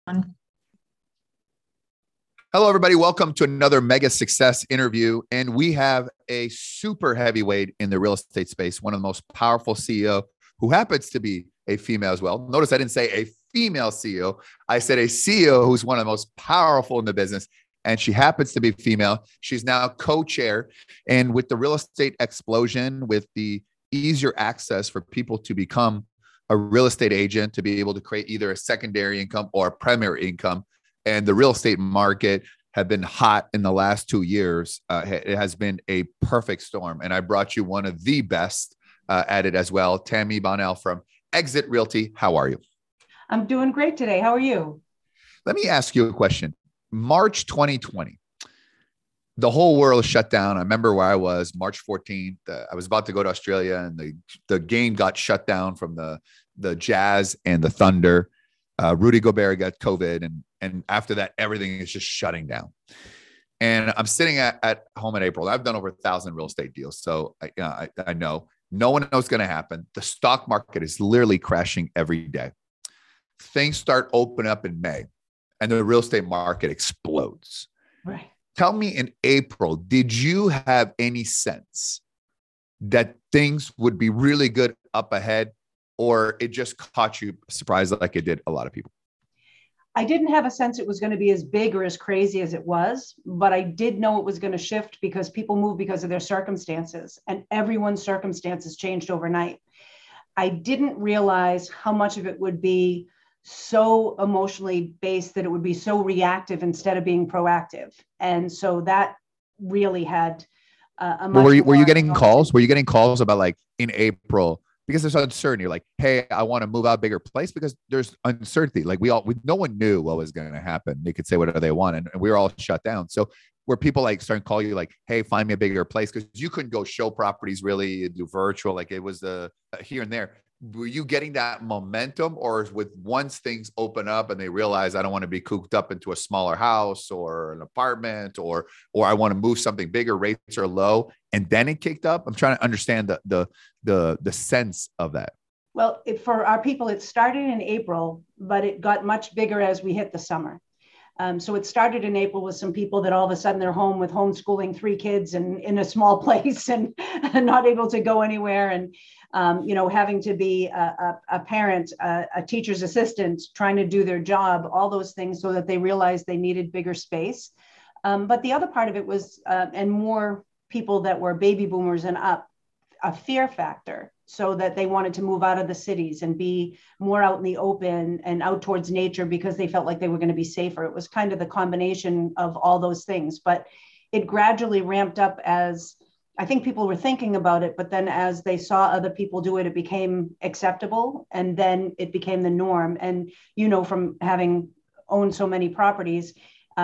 On. Hello, everybody. Welcome to another mega success interview. And we have a super heavyweight in the real estate space, one of the most powerful CEO who happens to be a female as well. Notice I didn't say a female CEO. I said a CEO who's one of the most powerful in the business. And she happens to be female. She's now co-chair. And with the real estate explosion, with the easier access for people to become a real estate agent, to be able to create either a secondary income or a primary income, and the real estate market have been hot in the last 2 years. It has been a perfect storm. And I brought you one of the best at it as well, Tammy Bonnell from Exit Realty. How are you? I'm doing great today. How are you? Let me ask you a question. March 2020, the whole world shut down. I remember where I was, March 14th. I was about to go to Australia, and the game got shut down from the Jazz and the Thunder. Rudy Gobert got COVID, and after that, everything is just shutting down. And I'm sitting at home in April. I've done over 1,000 real estate deals, so I know no one knows what's going to happen. The stock market is literally crashing every day. Things start opening up in May, and the real estate market explodes. Right. Tell me, in April, did you have any sense that things would be really good up ahead, or it just caught you surprised like it did a lot of people? I didn't have a sense it was going to be as big or as crazy as it was, but I did know it was going to shift because people move because of their circumstances, and everyone's circumstances changed overnight. I didn't realize how much of it would be so emotionally based that it would be so reactive instead of being proactive. And so that really had a much. Were you getting calls? Were you getting calls about, like, in April? Because there's uncertainty. You're like, hey, I want to move out a bigger place, because there's uncertainty. Like no one knew what was going to happen. They could say whatever they want, and we were all shut down. So were people like starting to call you like, hey, find me a bigger place? Because you couldn't go show properties, really do virtual. Like, it was here and there. Were you getting that momentum, or with once things open up and they realize I don't want to be cooped up into a smaller house or an apartment, or I want to move something bigger, rates are low, and then it kicked up? I'm trying to understand the sense of that. Well, for our people, it started in April, but it got much bigger as we hit the summer. So it started in April with some people that all of a sudden they're home with homeschooling 3 kids and in a small place and not able to go anywhere. And, having to be a parent, a teacher's assistant, trying to do their job, all those things, so that they realized they needed bigger space. But the other part of it was, and more people that were baby boomers and up, a fear factor, so that they wanted to move out of the cities and be more out in the open and out towards nature because they felt like they were going to be safer. It was kind of the combination of all those things, but it gradually ramped up as I think people were thinking about it, but then as they saw other people do it, it became acceptable, and then it became the norm. And, from having owned so many properties,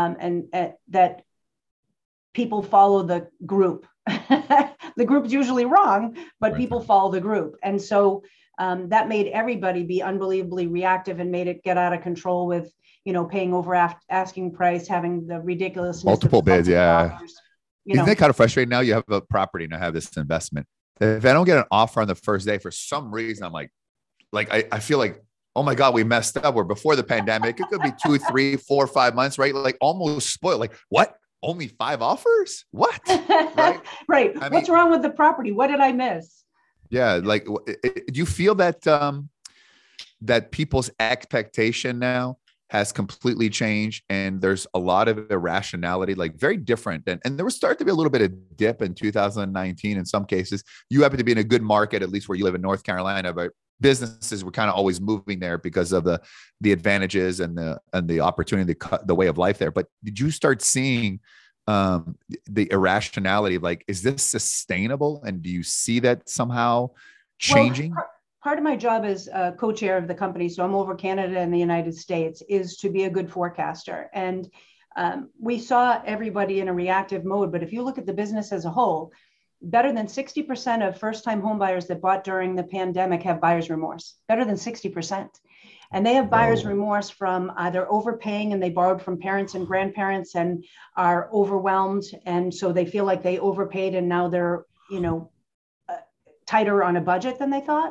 that people follow the group. The group's usually wrong, but people follow the group. And so that made everybody be unbelievably reactive and made it get out of control with, paying over asking price, having the ridiculous multiple bids. Yeah. Isn't it kind of frustrating? Now you have a property and I have this investment. If I don't get an offer on the first day, for some reason, I'm like I feel like, oh my God, we messed up. Where before the pandemic, it could be 2, 3, 4, 5 months, right? Like almost spoiled. Like, what? Only 5 offers? What? Right. Right. What's wrong with the property? What did I miss? Yeah. Like, do you feel that that people's expectation now has completely changed, and there's a lot of irrationality, like very different? And there was starting to be a little bit of dip in 2019 in some cases. You happen to be in a good market, at least where you live in North Carolina, but businesses were kind of always moving there because of the advantages and the opportunity, the way of life there. But did you start seeing the irrationality of, like, is this sustainable? And do you see that somehow changing? Well, part of my job as co-chair of the company, so I'm over Canada and the United States, is to be a good forecaster. And we saw everybody in a reactive mode. But if you look at the business as a whole, better than 60% of first-time homebuyers that bought during the pandemic have buyer's remorse. Better than 60%. And they have buyer's remorse from either overpaying, and they borrowed from parents and grandparents and are overwhelmed. And so they feel like they overpaid and now they're, tighter on a budget than they thought.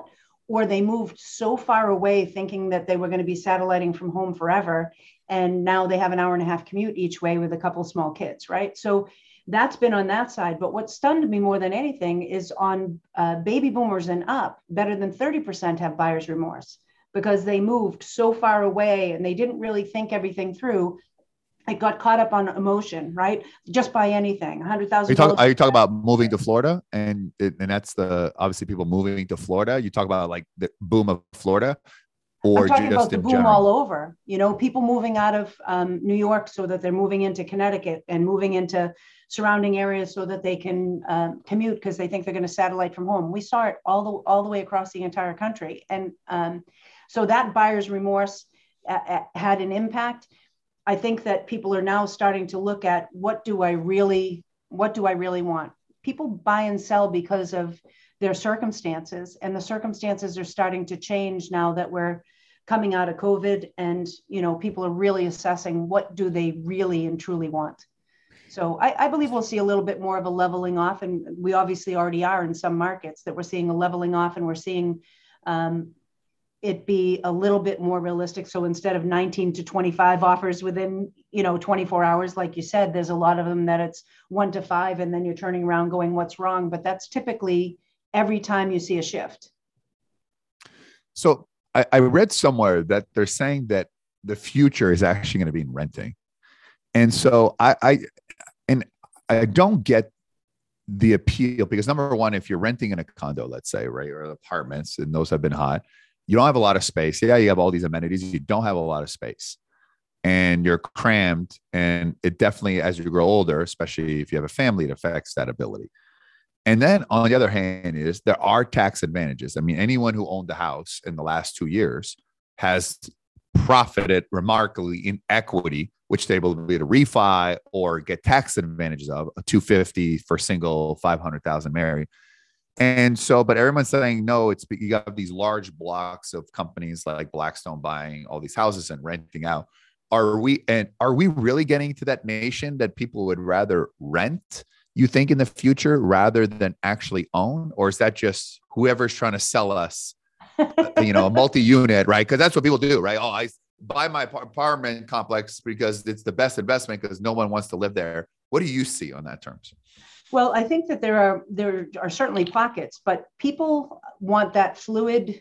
or they moved so far away thinking that they were going to be satelliting from home forever. And now they have an hour and a half commute each way with a couple small kids, right? So that's been on that side. But what stunned me more than anything is on baby boomers and up, better than 30% have buyer's remorse because they moved so far away and they didn't really think everything through. It got caught up on emotion, right? Just buy anything, $100,000. Are you talking about moving to Florida? And that's obviously people moving to Florida. You talk about like the boom of Florida, or I'm talking just about the in boom general? all over, people moving out of New York so that they're moving into Connecticut and moving into surrounding areas so that they can commute because they think they're going to satellite from home. We saw it all the way across the entire country. And so that buyer's remorse had an impact. I think that people are now starting to look at what do I really want? People buy and sell because of their circumstances, and the circumstances are starting to change now that we're coming out of COVID, and people are really assessing what do they really and truly want. So I believe we'll see a little bit more of a leveling off, and we obviously already are in some markets that we're seeing a leveling off, and we're seeing it be a little bit more realistic. So instead of 19 to 25 offers within 24 hours, like you said, there's a lot of them that it's 1 to 5, and then you're turning around going, what's wrong? But that's typically every time you see a shift. So I read somewhere that they're saying that the future is actually going to be in renting. And so I don't get the appeal, because number one, if you're renting in a condo, let's say, right, or apartments, and those have been hot, you don't have a lot of space. Yeah, you have all these amenities. You don't have a lot of space, and you're crammed. And it definitely, as you grow older, especially if you have a family, it affects that ability. And then on the other hand there are tax advantages. I mean, anyone who owned a house in the last 2 years has profited remarkably in equity, which they will be able to refi or get tax advantages of, a 250 for single, 500,000 married. And so, but everyone's saying, no, you got these large blocks of companies like Blackstone buying all these houses and renting out. Are we really getting to that nation that people would rather rent, you think, in the future rather than actually own? Or is that just whoever's trying to sell us, a multi-unit, right? Because that's what people do, right? Oh, I buy my apartment complex because it's the best investment because no one wants to live there. What do you see on that terms? Well, I think that there are certainly pockets, but people want that fluidness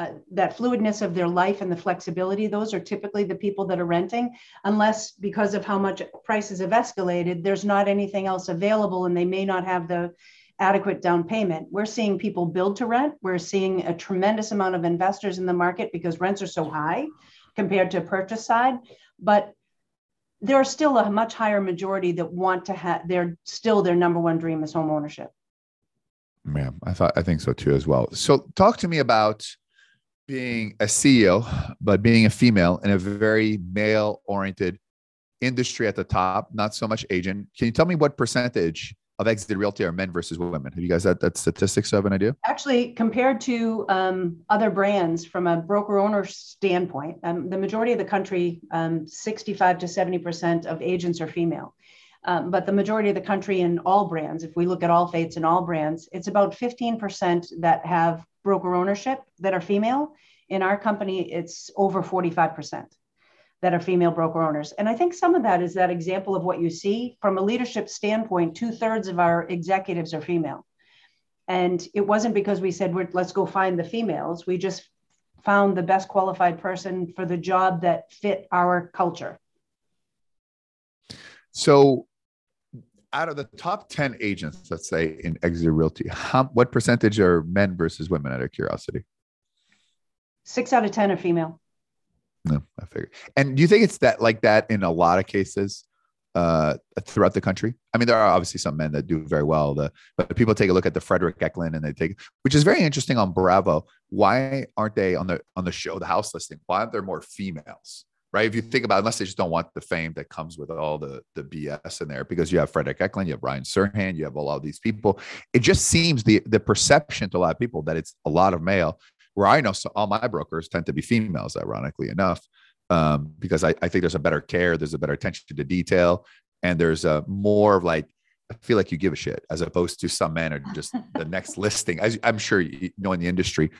of their life and the flexibility. Those are typically the people that are renting, unless because of how much prices have escalated, there's not anything else available and they may not have the adequate down payment. We're seeing people build to rent. We're seeing a tremendous amount of investors in the market because rents are so high compared to purchase side. But there are still a much higher majority that want to have their number one dream is home ownership. Yeah, I think so too as well. So talk to me about being a CEO, but being a female in a very male oriented industry at the top, not so much agent. Can you tell me what percentage of Exit Realty are men versus women? Have you guys that statistics? Have an idea? Actually, compared to other brands from a broker owner standpoint, the majority of the country, 65 to 70% of agents are female. But the majority of the country in all brands, if we look at all fates and all brands, it's about 15% that have broker ownership that are female. In our company, it's over 45% that are female broker owners. And I think some of that is that example of what you see from a leadership standpoint. 2/3 of our executives are female. And it wasn't because we said, let's go find the females. We just found the best qualified person for the job that fit our culture. So out of the top 10 agents, let's say in Exit Realty, what percentage are men versus women, out of curiosity? 6 out of 10 are female. No, I figured. And do you think it's like that in a lot of cases throughout the country? I mean, there are obviously some men that do very well, but people take a look at the Frederick Eklund and which is very interesting on Bravo. Why aren't they on the show, the house listing? Why aren't there more females? Right? If you think about it, unless they just don't want the fame that comes with all the BS in there, because you have Frederick Eklund, you have Ryan Serhant, you have a lot of these people. It just seems the perception to a lot of people that it's a lot of male, where I know all my brokers tend to be females, ironically enough, because I think there's a better care, there's a better attention to detail, and there's a more of like, I feel like you give a shit, as opposed to some men are just the next listing, as I'm sure you know in the industry.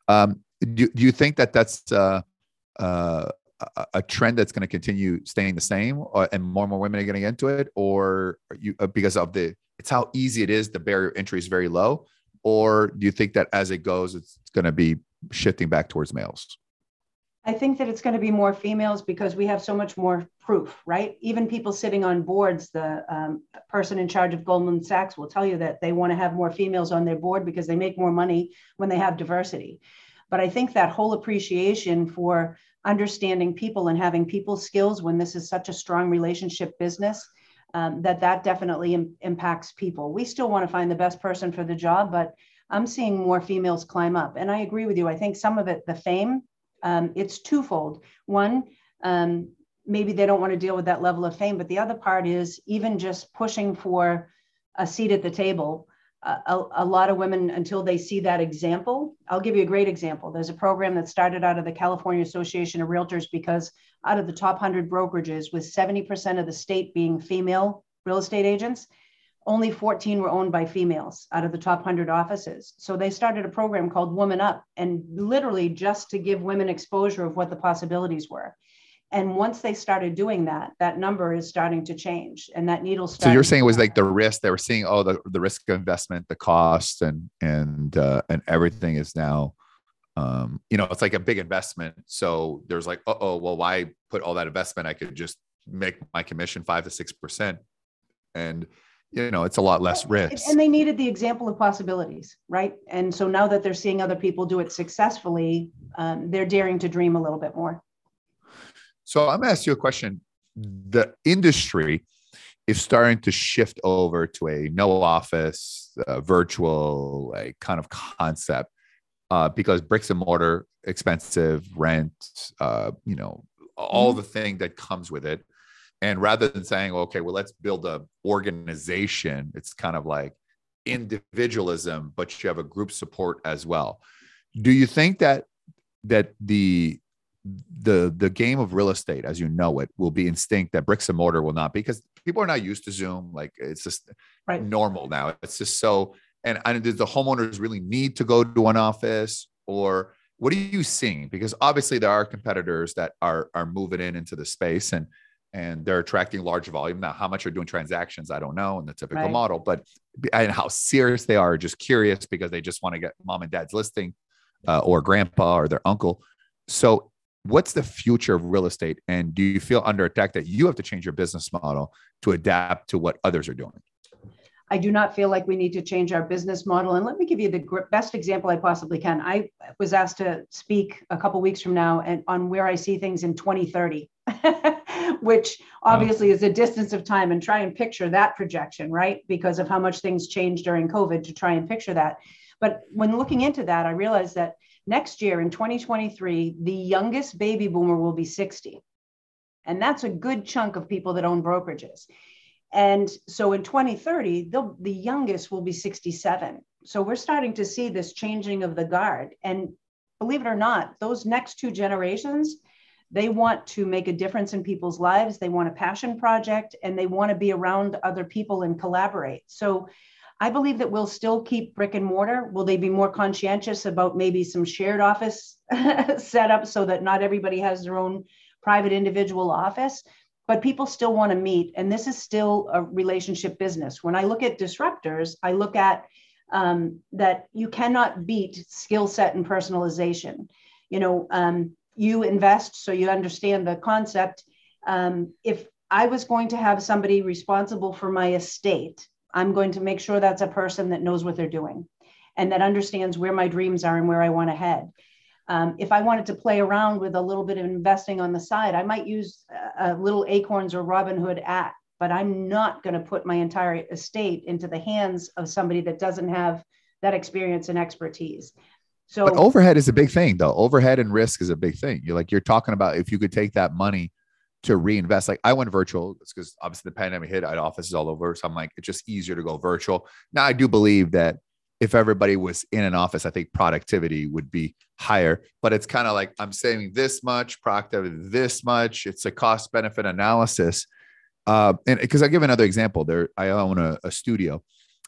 Do you think that that's uh, a trend that's going to continue staying the same, and more women are getting into it, or are you because of it's how easy it is, the barrier of entry is very low, or do you think that as it goes, it's going to be shifting back towards males? I think that it's going to be more females because we have so much more proof, right? Even people sitting on boards, the person in charge of Goldman Sachs will tell you that they want to have more females on their board because they make more money when they have diversity. But I think that whole appreciation for understanding people and having people skills when this is such a strong relationship business, that definitely impacts people. We still want to find the best person for the job, but I'm seeing more females climb up. And I agree with you. I think some of it, the fame, it's twofold. One, maybe they don't want to deal with that level of fame, but the other part is even just pushing for a seat at the table. A lot of women, until they see that example, I'll give you a great example. There's a program that started out of the California Association of Realtors because out of the top 100 brokerages, with 70% of the state being female real estate agents, only 14 were owned by females out of the top 100 offices. So they started a program called Woman Up, and literally just to give women exposure of what the possibilities were. And once they started doing that, that number is starting to change, and that needle started. So you're saying it was like the risk they were seeing, the risk of investment, the cost, and everything is now, it's like a big investment. So there's like, well, why put all that investment? I could just make my commission 5 to 6%, and it's a lot less risk. And they needed the example of possibilities, right? And so now that they're seeing other people do it successfully, they're daring to dream a little bit more. So I'm going to ask you a question. The industry is starting to shift over to a no office, virtual, like kind of concept, because bricks and mortar, expensive, rent, all the thing that comes with it. And rather than saying, okay, well, let's build a organization, it's kind of like individualism, but you have a group support as well. Do you think that the game of real estate, as you know it, will be instinct, that bricks and mortar will not, because people are not used to Zoom? Like, it's just normal now. It's just so, and does the homeowners really need to go to an office, or what are you seeing? Because obviously there are competitors that are moving into the space, and they're attracting large volume. Now, how much are doing transactions, I don't know, in the typical model, and how serious they are, just curious because they just want to get mom and dad's listing, or grandpa or their uncle. So what's the future of real estate? And do you feel under attack that you have to change your business model to adapt to what others are doing? I do not feel like we need to change our business model. And let me give you the best example I possibly can. I was asked to speak a couple of weeks from now on where I see things in 2030, which obviously is a distance of time, and try and picture that projection, right? Because of how much things changed during COVID, to try and picture that. But when looking into that, I realized that next year in 2023, the youngest baby boomer will be 60. And that's a good chunk of people that own brokerages. And so in 2030, the youngest will be 67. So we're starting to see this changing of the guard. And believe it or not, those next two generations, they want to make a difference in people's lives. They want a passion project, and they want to be around other people and collaborate. So I believe that we'll still keep brick and mortar. Will they be more conscientious about maybe some shared office setup so that not everybody has their own private individual office? But people still want to meet. And this is still a relationship business. When I look at disruptors, I look at that you cannot beat skill set and personalization. You invest, so you understand the concept. If I was going to have somebody responsible for my estate, I'm going to make sure that's a person that knows what they're doing and that understands where my dreams are and where I want to head. If I wanted to play around with a little bit of investing on the side, I might use a little Acorns or Robinhood app, but I'm not going to put my entire estate into the hands of somebody that doesn't have that experience and expertise. So, but overhead is a big thing, though. Overhead and risk is a big thing. You're talking about if you could take that money to reinvest. Like, I went virtual. It's because obviously the pandemic hit. I had offices all over. So I'm like, it's just easier to go virtual. Now, I do believe that if everybody was in an office, I think productivity would be higher, but it's kind of like, I'm saving this much, productivity this much. It's a cost benefit analysis. And because I give another example there, I own a studio,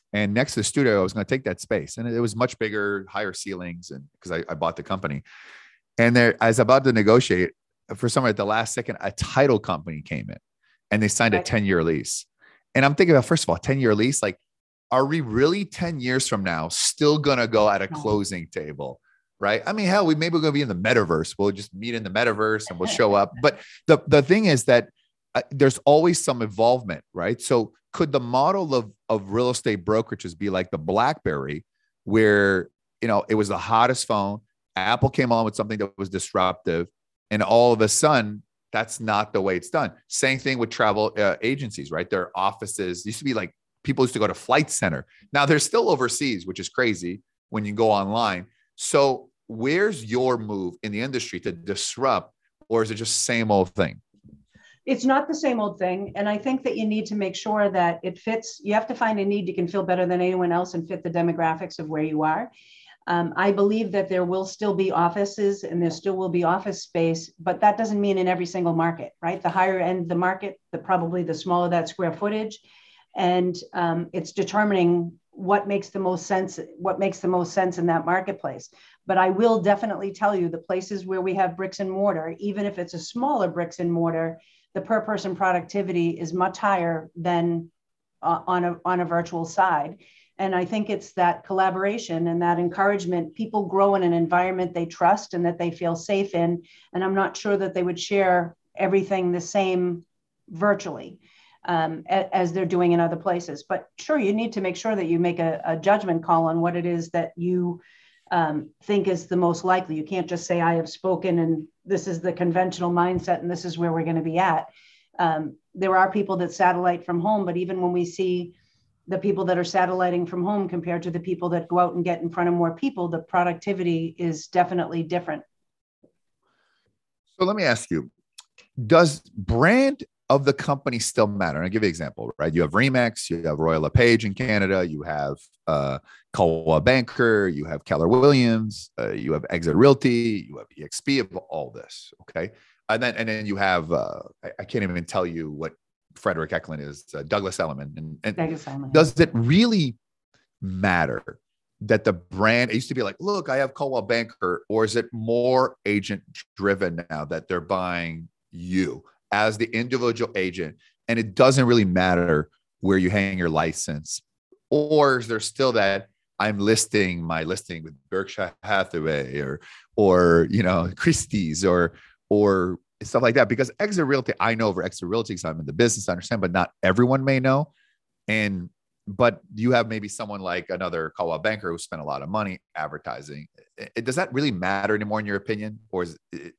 And next to the studio, I was going to take that space, and it was much bigger, higher ceilings, and because I bought the company. And there, I was about to negotiate for someone at the last second, a title company came in and they signed a 10-year lease. And I'm thinking about, first of all, 10-year lease, like, are we really 10 years from now still going to go at a closing table? Right. I mean, hell, maybe we're going to be in the metaverse. We'll just meet in the metaverse and we'll show up. But the thing is that there's always some involvement, right? So could the model of real estate brokerages be like the BlackBerry, where, it was the hottest phone, Apple came on with something that was disruptive, and all of a sudden, that's not the way it's done. Same thing with travel agencies, right? Their offices used to be like, people used to go to Flight Center. Now they're still overseas, which is crazy when you go online. So where's your move in the industry to disrupt, or is it just same old thing? It's not the same old thing. And I think that you need to make sure that it fits. You have to find a need you can fill better than anyone else and fit the demographics of where you are. I believe that there will still be offices and there still will be office space, but that doesn't mean in every single market, right? The higher end the market, probably the smaller that square footage. And it's determining what makes the most sense in that marketplace. But I will definitely tell you, the places where we have bricks and mortar, even if it's a smaller bricks and mortar, the per person productivity is much higher than on a virtual side. And I think it's that collaboration and that encouragement. People grow in an environment they trust and that they feel safe in. And I'm not sure that they would share everything the same virtually as they're doing in other places. But sure, you need to make sure that you make a judgment call on what it is that you think is the most likely. You can't just say, I have spoken and this is the conventional mindset and this is where we're going to be at. There are people that satellite from home, but even when we see the people that are satelliting from home compared to the people that go out and get in front of more people, the productivity is definitely different. So let me ask you, does brand of the company still matter? And I'll give you an example, right? You have Remax, you have Royal LePage in Canada, you have Coldwell Banker, you have Keller Williams, you have Exit Realty, you have EXP, of all this, okay? And then you have, I can't even tell you what Frederick Eklund is, Douglas Elliman. And Douglas Elliman. Does it really matter that the brand, it used to be like, look, I have Coldwell Banker, or is it more agent driven now that they're buying you as the individual agent, and it doesn't really matter where you hang your license? Or is there still that I'm listing my listing with Berkshire Hathaway or Christie's or stuff like that? Because Exit Realty, I know over Exit Realty because I'm in the business, I understand, but not everyone may know. But you have maybe someone like another Coldwell Banker who spent a lot of money advertising. Does that really matter anymore in your opinion? Or is it?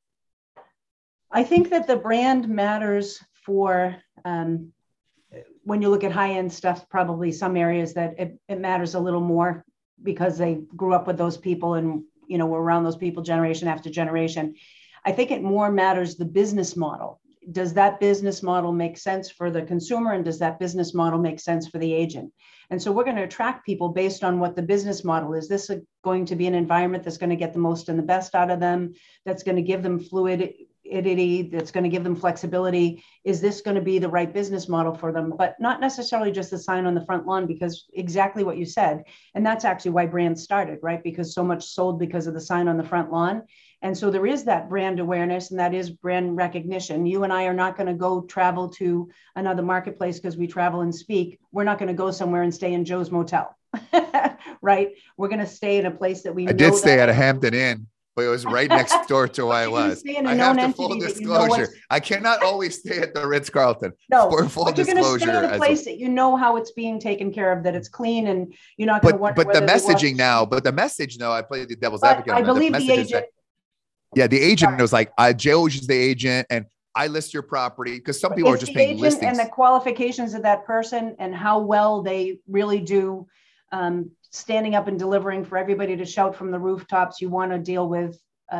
I think that the brand matters for when you look at high-end stuff, probably some areas that it matters a little more because they grew up with those people and were around those people generation after generation. I think it more matters the business model. Does that business model make sense for the consumer, and does that business model make sense for the agent? And so we're going to attract people based on what the business model is. This is going to be an environment that's going to get the most and the best out of them, that's going to give them fluidity, that's going to give them flexibility. Is this going to be the right business model for them? But not necessarily just the sign on the front lawn, because exactly what you said. And that's actually why brands started, right? Because so much sold because of the sign on the front lawn. And so there is that brand awareness, and that is brand recognition. You and I are not going to go travel to another marketplace because we travel and speak. We're not going to go somewhere and stay in Joe's Motel, right? We're going to stay in a place that we know. I did stay at a Hampton Inn, but it was right next door to where I was. I have to full disclosure. I cannot always stay at the Ritz-Carlton. No, for full but you're going to stay in a place that you know how it's being taken care of, that it's clean, and you're not going to wonder. But the messaging now, I played the devil's advocate. I believe the agent. Yeah, the agent was like, Joe is the agent, and I list your property, because some people are just paying listings. And the qualifications of that person and how well they really do standing up and delivering for everybody to shout from the rooftops. You want to deal with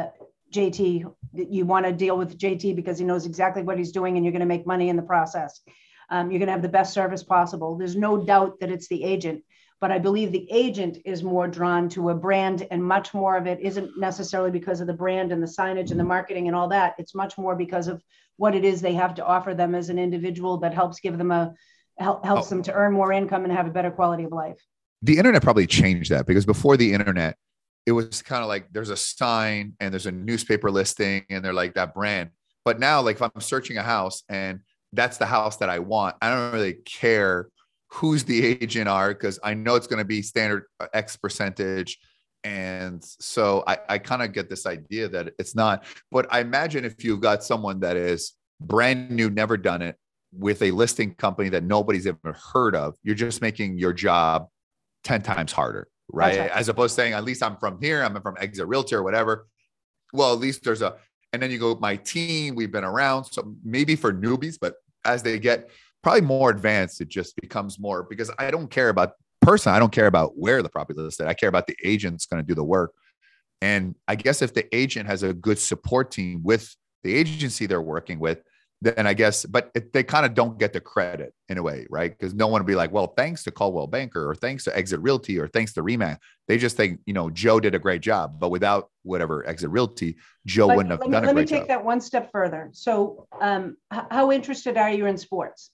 JT. You want to deal with JT because he knows exactly what he's doing, and you're going to make money in the process. You're going to have the best service possible. There's no doubt that it's the agent. But I believe the agent is more drawn to a brand, and much more of it isn't necessarily because of the brand and the signage and the marketing and all that. It's much more because of what it is they have to offer them as an individual that helps give them helps them to earn more income and have a better quality of life. The internet probably changed that, because before the internet, it was kind of like there's a sign and there's a newspaper listing and they're like that brand. But now, like if I'm searching a house and that's the house that I want, I don't really care who's the agent are, because I know it's going to be standard X percentage. And so I kind of get this idea that it's not, but I imagine if you've got someone that is brand new, never done it, with a listing company that nobody's ever heard of, you're just making your job 10 times harder, right? As opposed to saying, at least I'm from here, I'm from Exit Realty or whatever. Well, at least there's and then you go, my team, we've been around. So maybe for newbies, but as they get probably more advanced, it just becomes more, because I don't care about I don't care about where the property is listed. I care about the agent's going to do the work. And I guess if the agent has a good support team with the agency they're working with, then I guess, but they kind of don't get the credit in a way, right? Because no one would be like, well, thanks to Coldwell Banker or thanks to Exit Realty or thanks to Remax. They just think, Joe did a great job, but without whatever Exit Realty, Joe wouldn't have done a great job. Let me take that one step further. So how interested are you in sports?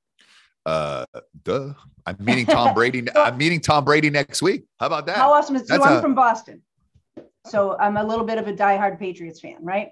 I'm meeting Tom Brady. I'm meeting Tom Brady next week. How about that? How awesome is it? So I'm from Boston. So I'm a little bit of a diehard Patriots fan, right?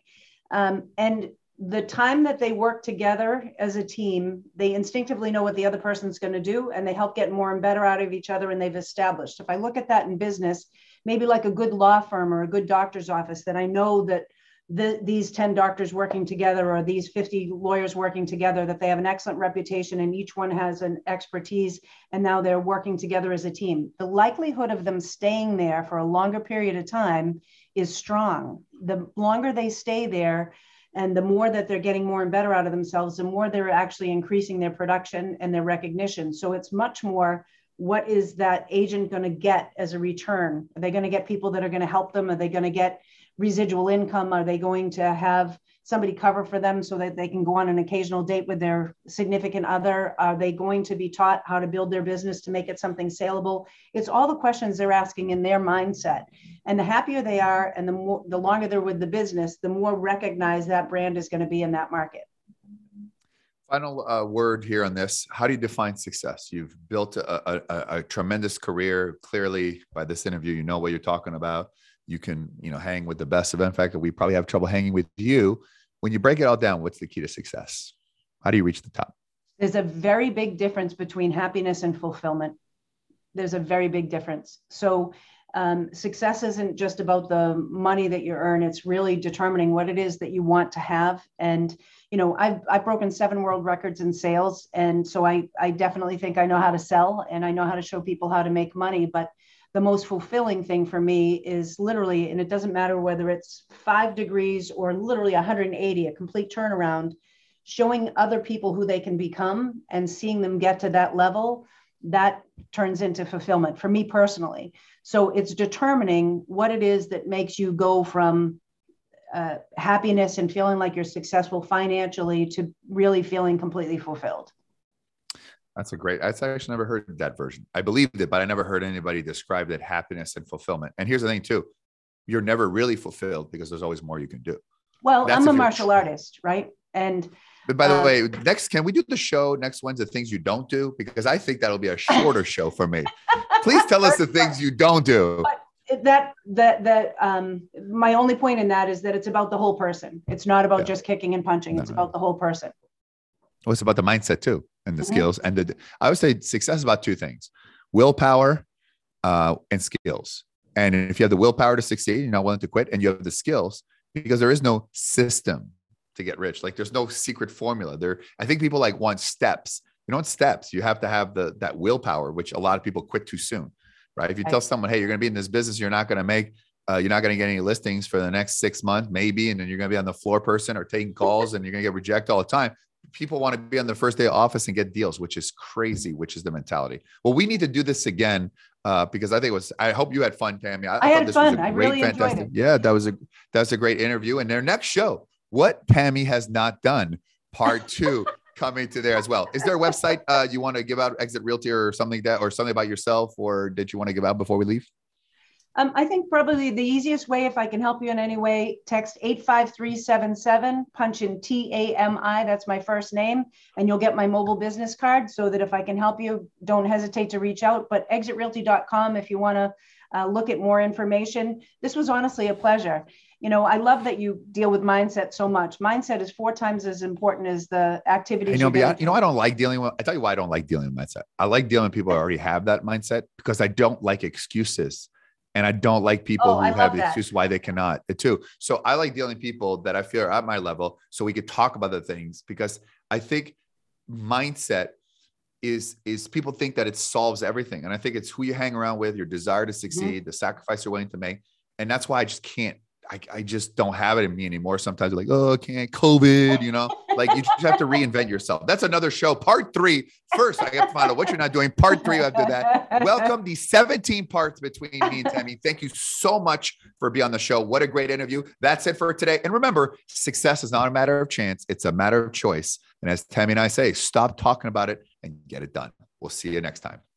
And the time that they work together as a team, they instinctively know what the other person's going to do, and they help get more and better out of each other, and they've established. If I look at that in business, maybe like a good law firm or a good doctor's office, that I know that these 10 doctors working together or these 50 lawyers working together, that they have an excellent reputation and each one has an expertise, and now they're working together as a team. The likelihood of them staying there for a longer period of time is strong. The longer they stay there, and the more that they're getting more and better out of themselves, the more they're actually increasing their production and their recognition. So it's much more, what is that agent going to get as a return? Are they going to get people that are going to help them? Are they going to get residual income? Are they going to have somebody cover for them so that they can go on an occasional date with their significant other? Are they going to be taught how to build their business to make it something saleable? It's all the questions they're asking in their mindset. And the happier they are and the longer they're with the business, the more recognized that brand is going to be in that market. Final word here on this. How do you define success? You've built a tremendous career. Clearly, by this interview, you know what you're talking about. You can, hang with the best of them. In fact, we probably have trouble hanging with you. When you break it all down, what's the key to success? How do you reach the top? There's a very big difference between happiness and fulfillment. There's a very big difference. So success isn't just about the money that you earn. It's really determining what it is that you want to have. And, I've broken 7 world records in sales. And so I definitely think I know how to sell and I know how to show people how to make money. But the most fulfilling thing for me is literally, and it doesn't matter whether it's 5 degrees or literally 180, a complete turnaround, showing other people who they can become and seeing them get to that level, that turns into fulfillment for me personally. So it's determining what it is that makes you go from happiness and feeling like you're successful financially to really feeling completely fulfilled. That's actually never heard that version. I believed it, but I never heard anybody describe that happiness and fulfillment. And here's the thing too, you're never really fulfilled because there's always more you can do. Well, I'm a martial artist, right? But by the way, can we do the show next Wednesday, the things you don't do? Because I think that'll be a shorter show for me. Please tell us the things you don't do. My only point in that is that it's about the whole person. It's not about just kicking and punching. It's about the whole person. Well, it's about the mindset too, and the skills. And I would say success is about 2 things: willpower and skills. And if you have the willpower to succeed, you're not willing to quit, and you have the skills, because there is no system to get rich. Like there's no secret formula there. I think people want steps. You don't want steps. You have to have that willpower, which a lot of people quit too soon, right? If you tell someone, hey, you're going to be in this business, you're not going to get any listings for the next 6 months, maybe. And then you're going to be on the floor person or taking calls and you're going to get rejected all the time. People want to be on the first day of office and get deals, which is crazy, which is the mentality. Well, we need to do this again because I hope you had fun, Tammy. I had this fun. I really enjoyed it. Yeah, that was a great interview. And their next show, What Tammy Has Not Done, Part 2, coming to there as well. Is there a website you want to give out, Exit Realty or something like that, or something about yourself, or did you want to give out before we leave? I think probably the easiest way, if I can help you in any way, text 85377, punch in TAMI, that's my first name, and you'll get my mobile business card so that if I can help you, don't hesitate to reach out. But exitrealty.com if you want to look at more information. This was honestly a pleasure. I love that you deal with mindset so much. Mindset is 4 times as important as the activities. I don't like dealing with, I tell you why I don't like dealing with mindset. I like dealing with people who already have that mindset because I don't like excuses. And I don't like people who have the excuse why they cannot too. So I like dealing with people that I feel are at my level so we could talk about the things, because I think mindset is people think that it solves everything. And I think it's who you hang around with, your desire to succeed, the sacrifice you're willing to make. And that's why I just can't, I just don't have it in me anymore. Sometimes like, oh, I can't, COVID, like you just have to reinvent yourself. That's another show. Part 3. First, I have to find out what you're not doing. Part 3 after that. Welcome the 17 parts between me and Tammy. Thank you so much for being on the show. What a great interview. That's it for today. And remember, success is not a matter of chance. It's a matter of choice. And as Tammy and I say, stop talking about it and get it done. We'll see you next time.